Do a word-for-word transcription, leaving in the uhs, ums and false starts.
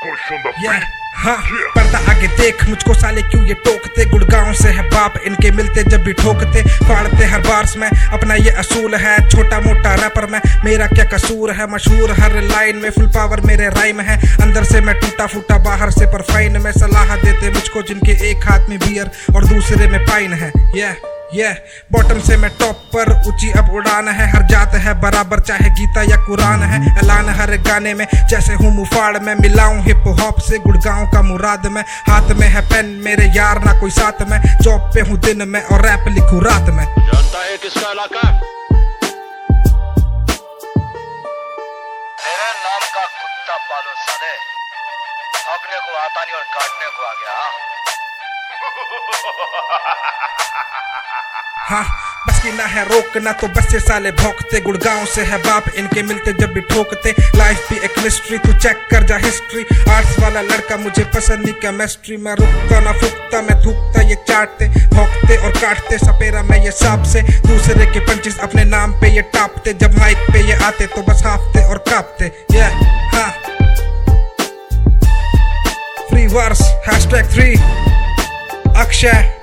yeah, हाँ, पर्दा आगे देख मुझको साले क्यों ये टोकते। गुड़गांव से है बाप इनके मिलते जब भी ठोकते। फाड़ते हर बार्स में अपना ये असूल है। छोटा मोटा रैपर में मेरा क्या कसूर है। मशहूर हर लाइन में फुल पावर मेरे राइम है। अंदर से मैं टूटा फूटा बाहर से पर फाइन में। सलाह देते मुझको जिनके एक हाथ में बियर और दूसरे में पाइन है। yeah, yeah, बॉटम से मैं टॉप पर ऊंची अब उड़ान है। हर जात है बराबर चाहे गीता या कुरान है। ऐलान हर गाने में जैसे हूँ मुफाड़ में। मिलाऊं हिप हॉप से गुड़गांव का मुराद में। हाथ में है पेन मेरे यार ना कोई साथ में। जॉब पे हूँ दिन में और रैप लिखूं रात में। जानता है किसका इलाका? मेरे नाम का कुत्ता पालो साले। भौंकने को आता नहीं और काटने को आ गया। हाँ, बस की ना है रोकना तो बस से साले भौंकते। गुड़गांव से है बाप इनके मिलते जब भी ठोकते। लाइफ भी एक मिस्ट्री तू चेक कर जा हिस्ट्री। आर्ट्स वाला लड़का मुझे पसंद नहीं केमिस्ट्री। मैं रुकता ना फुकता मैं थूकता ये चाटते। भौंकते और काटते सपेरा मैं ये सांप से। दूसरे के पंचेस अपने नाम पे ये टापते। जब माइक पे ये आते तो बस हाफते और कापते। yeah, हाँ, free verse hashtag three Akshay.